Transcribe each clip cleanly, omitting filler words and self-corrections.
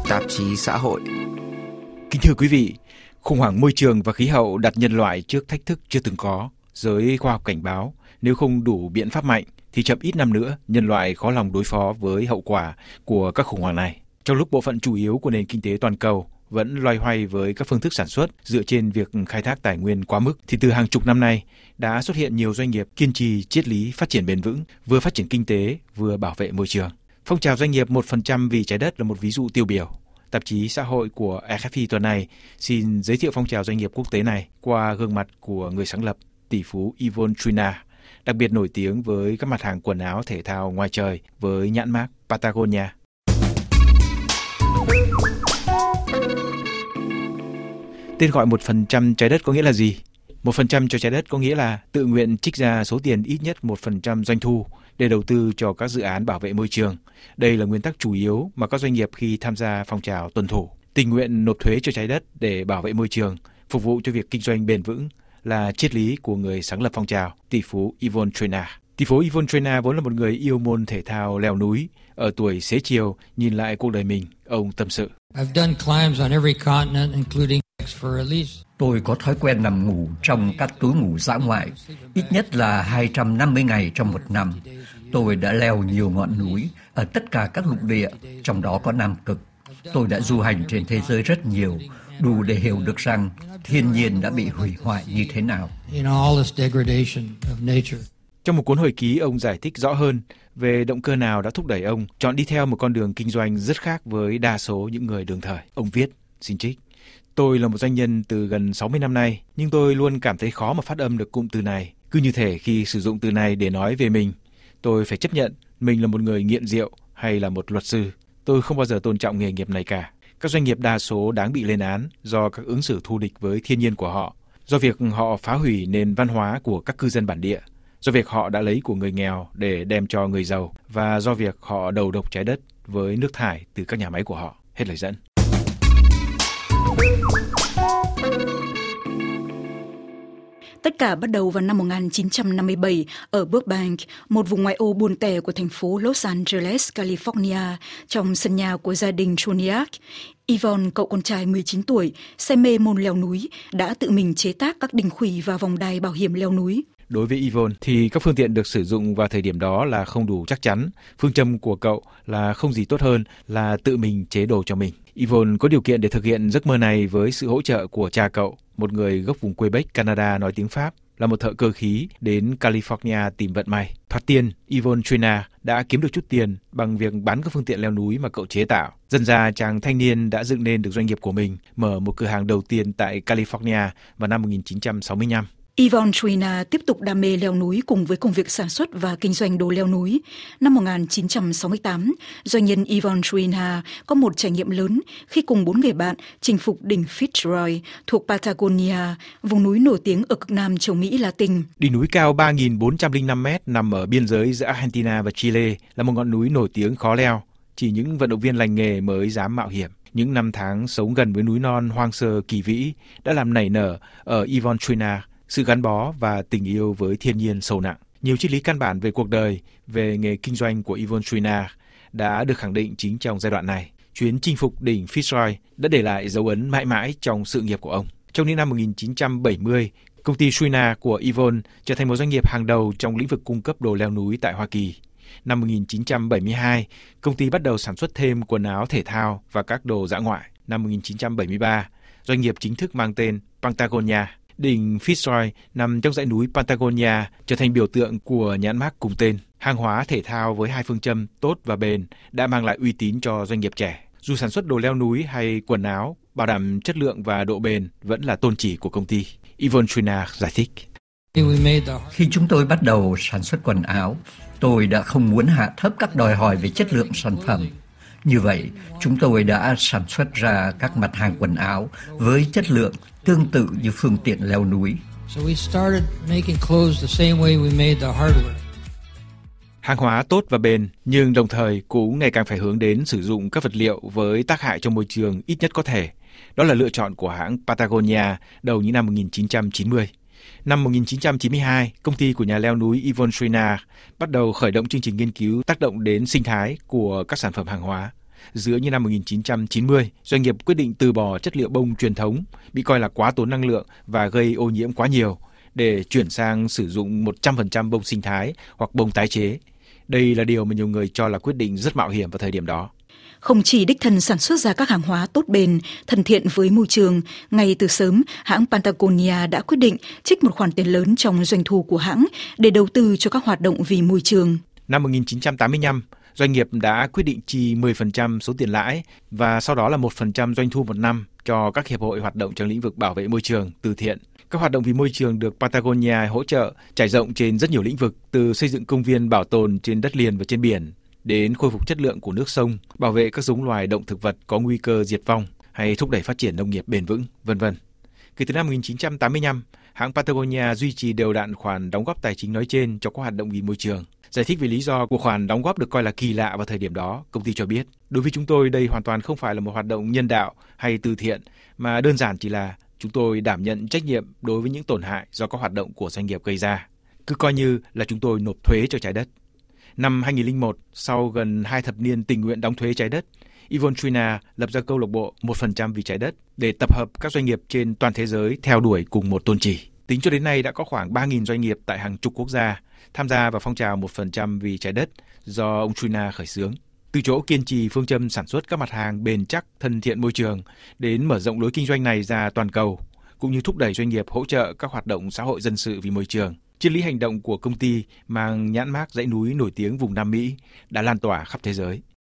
tạp chí xã hội. Kính thưa quý vị, khủng hoảng môi trường và khí hậu đặt nhân loại trước thách thức chưa từng có. Giới khoa học cảnh báo, nếu không đủ biện pháp mạnh thì chậm ít năm nữa, nhân loại khó lòng đối phó với hậu quả của các khủng hoảng này. Trong lúc bộ phận chủ yếu của nền kinh tế toàn cầu vẫn loay hoay với các phương thức sản xuất dựa trên việc khai thác tài nguyên quá mức, thì từ hàng chục năm nay đã xuất hiện nhiều doanh nghiệp kiên trì triết lý phát triển bền vững, vừa phát triển kinh tế, vừa bảo vệ môi trường. Phong trào doanh nghiệp 1% vì trái đất là một ví dụ tiêu biểu. Tạp chí xã hội của RFI tuần này xin giới thiệu phong trào doanh nghiệp quốc tế này qua gương mặt của người sáng lập, tỷ phú Yvon Chouinard, đặc biệt nổi tiếng với các mặt hàng quần áo thể thao ngoài trời với nhãn mác Patagonia. Tên gọi 1% trái đất có nghĩa là gì? 1% cho trái đất có nghĩa là tự nguyện trích ra số tiền ít nhất 1% doanh thu để đầu tư cho các dự án bảo vệ môi trường. Đây là nguyên tắc chủ yếu mà các doanh nghiệp khi tham gia phong trào tuân thủ. Tình nguyện nộp thuế cho trái đất để bảo vệ môi trường, phục vụ cho việc kinh doanh bền vững là triết lý của người sáng lập phong trào, tỷ phú Yvon Chouinard. Tỷ phú Yvon Chouinard vốn là một người yêu môn thể thao leo núi. Ở tuổi xế chiều, nhìn lại cuộc đời mình, ông tâm sự. Tôi có thói quen nằm ngủ trong các túi ngủ dã ngoại, ít nhất là 250 ngày trong một năm. Tôi đã leo nhiều ngọn núi ở tất cả các lục địa, trong đó có Nam Cực. Tôi đã du hành trên thế giới rất nhiều, đủ để hiểu được rằng thiên nhiên đã bị hủy hoại như thế nào. Trong một cuốn hồi ký, ông giải thích rõ hơn về động cơ nào đã thúc đẩy ông chọn đi theo một con đường kinh doanh rất khác với đa số những người đương thời. Ông viết, xin trích: Tôi là một doanh nhân từ gần 60 năm nay, nhưng tôi luôn cảm thấy khó mà phát âm được cụm từ này. Cứ như thể khi sử dụng từ này để nói về mình, tôi phải chấp nhận mình là một người nghiện rượu hay là một luật sư. Tôi không bao giờ tôn trọng nghề nghiệp này cả. Các doanh nghiệp đa số đáng bị lên án do các ứng xử thù địch với thiên nhiên của họ, do việc họ phá hủy nền văn hóa của các cư dân bản địa, do việc họ đã lấy của người nghèo để đem cho người giàu, và do việc họ đầu độc trái đất với nước thải từ các nhà máy của họ. Hết lời dẫn. Tất cả bắt đầu vào năm 1957 ở Burbank, một vùng ngoại ô buồn tẻ của thành phố Los Angeles, California, trong sân nhà của gia đình Chouinard. Yvon, cậu con trai 19 tuổi, say mê môn leo núi, đã tự mình chế tác các đỉnh khủy và vòng đai bảo hiểm leo núi. Đối với Yvon thì các phương tiện được sử dụng vào thời điểm đó là không đủ chắc chắn. Phương châm của cậu là không gì tốt hơn là tự mình chế đồ cho mình. Yvon có điều kiện để thực hiện giấc mơ này với sự hỗ trợ của cha cậu, một người gốc vùng Quebec, Canada nói tiếng Pháp, là một thợ cơ khí đến California tìm vận may. Thoát tiên, Yvon Chouinard đã kiếm được chút tiền bằng việc bán các phương tiện leo núi mà cậu chế tạo. Dần dà, chàng thanh niên đã dựng nên được doanh nghiệp của mình, mở một cửa hàng đầu tiên tại California vào năm 1965. Yvon Chouinard tiếp tục đam mê leo núi cùng với công việc sản xuất và kinh doanh đồ leo núi. Năm 1968, doanh nhân Yvon Chouinard có một trải nghiệm lớn khi cùng 4 người bạn chinh phục đỉnh Fitzroy thuộc Patagonia, vùng núi nổi tiếng ở cực nam châu Mỹ Latin. Đỉnh núi cao 3.405 mét nằm ở biên giới giữa Argentina và Chile là một ngọn núi nổi tiếng khó leo. Chỉ những vận động viên lành nghề mới dám mạo hiểm. Những năm tháng sống gần với núi non hoang sơ kỳ vĩ đã làm nảy nở ở Yvon Chouinard sự gắn bó và tình yêu với thiên nhiên sâu nặng. Nhiều triết lý căn bản về cuộc đời, về nghề kinh doanh của Yvon Chouinard đã được khẳng định chính trong giai đoạn này. Chuyến chinh phục đỉnh Fitzroy đã để lại dấu ấn mãi mãi trong sự nghiệp của ông. Trong những năm 1970, công ty Chouinard của Yvon trở thành một doanh nghiệp hàng đầu trong lĩnh vực cung cấp đồ leo núi tại Hoa Kỳ. Năm 1972, công ty bắt đầu sản xuất thêm quần áo thể thao và các đồ dã ngoại. Năm 1973, doanh nghiệp chính thức mang tên Patagonia. Đỉnh Fitzroy nằm trong dãy núi Patagonia trở thành biểu tượng của nhãn mác cùng tên. Hàng hóa thể thao với hai phương châm tốt và bền đã mang lại uy tín cho doanh nghiệp trẻ. Dù sản xuất đồ leo núi hay quần áo, bảo đảm chất lượng và độ bền vẫn là tôn chỉ của công ty. Yvon Chouinard giải thích. Khi chúng tôi bắt đầu sản xuất quần áo, tôi đã không muốn hạ thấp các đòi hỏi về chất lượng sản phẩm. Như vậy, chúng tôi đã sản xuất ra các mặt hàng quần áo với chất lượng tương tự như phương tiện leo núi. Hàng hóa tốt và bền, nhưng đồng thời cũng ngày càng phải hướng đến sử dụng các vật liệu với tác hại cho môi trường ít nhất có thể. Đó là lựa chọn của hãng Patagonia đầu những năm 1990. Năm 1992, công ty của nhà leo núi Yvon Chouinard bắt đầu khởi động chương trình nghiên cứu tác động đến sinh thái của các sản phẩm hàng hóa. Giữa những năm 1990, doanh nghiệp quyết định từ bỏ chất liệu bông truyền thống, bị coi là quá tốn năng lượng và gây ô nhiễm quá nhiều, để chuyển sang sử dụng 100% bông sinh thái hoặc bông tái chế. Đây là điều mà nhiều người cho là quyết định rất mạo hiểm vào thời điểm đó. Không chỉ đích thân sản xuất ra các hàng hóa tốt bền, thân thiện với môi trường, ngay từ sớm, hãng Patagonia đã quyết định trích một khoản tiền lớn trong doanh thu của hãng để đầu tư cho các hoạt động vì môi trường. Năm 1985, doanh nghiệp đã quyết định chi 10% số tiền lãi và sau đó là 1% doanh thu một năm cho các hiệp hội hoạt động trong lĩnh vực bảo vệ môi trường, từ thiện. Các hoạt động vì môi trường được Patagonia hỗ trợ trải rộng trên rất nhiều lĩnh vực, từ xây dựng công viên bảo tồn trên đất liền và trên biển, đến khôi phục chất lượng của nước sông, bảo vệ các giống loài động thực vật có nguy cơ diệt vong hay thúc đẩy phát triển nông nghiệp bền vững, v.v. Kể từ năm 1985, hãng Patagonia duy trì đều đặn khoản đóng góp tài chính nói trên cho các hoạt động vì môi trường. Giải thích về lý do của khoản đóng góp được coi là kỳ lạ vào thời điểm đó, công ty cho biết: đối với chúng tôi, đây hoàn toàn không phải là một hoạt động nhân đạo hay từ thiện, mà đơn giản chỉ là chúng tôi đảm nhận trách nhiệm đối với những tổn hại do các hoạt động của doanh nghiệp gây ra. Cứ coi như là chúng tôi nộp thuế cho trái đất. Năm 2001, sau gần 2 thập niên tình nguyện đóng thuế trái đất, Ivonchina lập ra câu lạc bộ 1% vì trái đất để tập hợp các doanh nghiệp trên toàn thế giới theo đuổi cùng một tôn chỉ. Tính cho đến nay đã có khoảng 3.000 doanh nghiệp tại hàng chục quốc gia tham gia vào phong trào 1% vì trái đất do ông China khởi xướng. Từ chỗ kiên trì phương châm sản xuất các mặt hàng bền chắc, thân thiện môi trường, đến mở rộng lối kinh doanh này ra toàn cầu, cũng như thúc đẩy doanh nghiệp hỗ trợ các hoạt động xã hội dân sự vì môi trường. Triết lý hành động của công ty mang nhãn mác dãy núi nổi tiếng vùng Nam Mỹ đã lan tỏa khắp thế giới.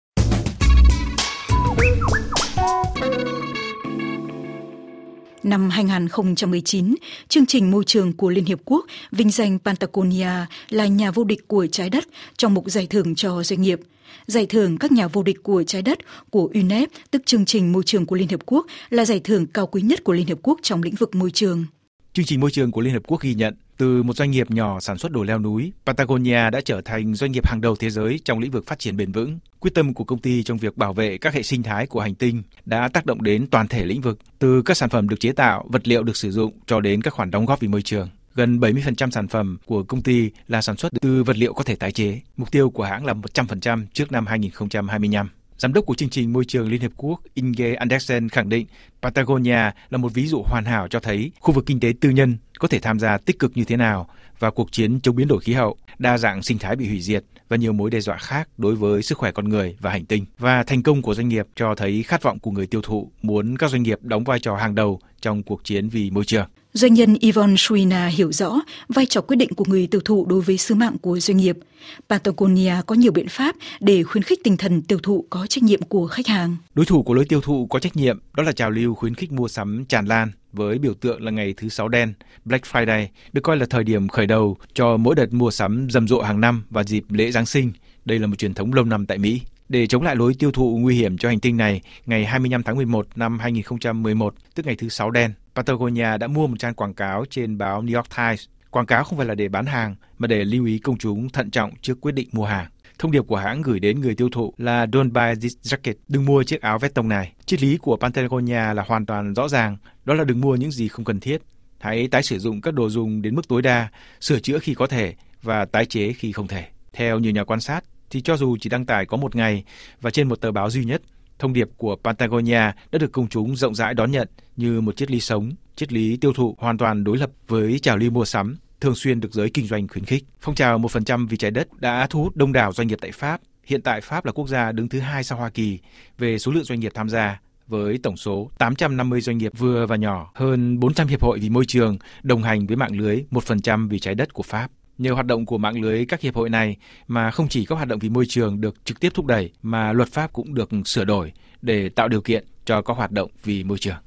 Năm 2019, chương trình môi trường của Liên Hiệp Quốc vinh danh Patagonia là nhà vô địch của trái đất trong mục giải thưởng cho doanh nghiệp. Giải thưởng các nhà vô địch của trái đất của UNEP, tức chương trình môi trường của Liên Hiệp Quốc, là giải thưởng cao quý nhất của Liên Hiệp Quốc trong lĩnh vực môi trường. Chương trình môi trường của Liên Hợp Quốc ghi nhận, từ một doanh nghiệp nhỏ sản xuất đồ leo núi, Patagonia đã trở thành doanh nghiệp hàng đầu thế giới trong lĩnh vực phát triển bền vững. Quyết tâm của công ty trong việc bảo vệ các hệ sinh thái của hành tinh đã tác động đến toàn thể lĩnh vực, từ các sản phẩm được chế tạo, vật liệu được sử dụng cho đến các khoản đóng góp vì môi trường. Gần 70% sản phẩm của công ty là sản xuất từ vật liệu có thể tái chế. Mục tiêu của hãng là 100% trước năm 2025. Giám đốc của chương trình môi trường Liên Hợp Quốc Inge Andersen khẳng định Patagonia là một ví dụ hoàn hảo cho thấy khu vực kinh tế tư nhân có thể tham gia tích cực như thế nào vào cuộc chiến chống biến đổi khí hậu, đa dạng sinh thái bị hủy diệt và nhiều mối đe dọa khác đối với sức khỏe con người và hành tinh. Và thành công của doanh nghiệp cho thấy khát vọng của người tiêu thụ muốn các doanh nghiệp đóng vai trò hàng đầu trong cuộc chiến vì môi trường. Doanh nhân Ivonchina hiểu rõ vai trò quyết định của người tiêu thụ đối với sứ mạng của doanh nghiệp. Patagonia có nhiều biện pháp để khuyến khích tinh thần tiêu thụ có trách nhiệm của khách hàng. Đối thủ của lối tiêu thụ có trách nhiệm đó là trào lưu khuyến khích mua sắm tràn lan với biểu tượng là ngày thứ Sáu đen, Black Friday, được coi là thời điểm khởi đầu cho mỗi đợt mua sắm rầm rộ hàng năm vào dịp lễ Giáng sinh. Đây là một truyền thống lâu năm tại Mỹ. Để chống lại lối tiêu thụ nguy hiểm cho hành tinh này, ngày 25 tháng 11 năm 2011, tức ngày thứ Sáu đen, Patagonia đã mua một trang quảng cáo trên báo New York Times. Quảng cáo không phải là để bán hàng, mà để lưu ý công chúng thận trọng trước quyết định mua hàng. Thông điệp của hãng gửi đến người tiêu thụ là "Don't buy this jacket", đừng mua chiếc áo vest tông này. Triết lý của Patagonia là hoàn toàn rõ ràng, đó là đừng mua những gì không cần thiết. Hãy tái sử dụng các đồ dùng đến mức tối đa, sửa chữa khi có thể và tái chế khi không thể. Theo nhiều nhà quan sát, thì cho dù chỉ đăng tải có một ngày và trên một tờ báo duy nhất, thông điệp của Patagonia đã được công chúng rộng rãi đón nhận như một triết lý sống, triết lý tiêu thụ hoàn toàn đối lập với trào lưu mua sắm, thường xuyên được giới kinh doanh khuyến khích. Phong trào 1% vì trái đất đã thu hút đông đảo doanh nghiệp tại Pháp. Hiện tại Pháp là quốc gia đứng thứ 2 sau Hoa Kỳ về số lượng doanh nghiệp tham gia, với tổng số 850 doanh nghiệp vừa và nhỏ, hơn 400 hiệp hội vì môi trường đồng hành với mạng lưới 1% vì trái đất của Pháp. Nhờ hoạt động của mạng lưới các hiệp hội này mà không chỉ các hoạt động vì môi trường được trực tiếp thúc đẩy, mà luật pháp cũng được sửa đổi để tạo điều kiện cho các hoạt động vì môi trường.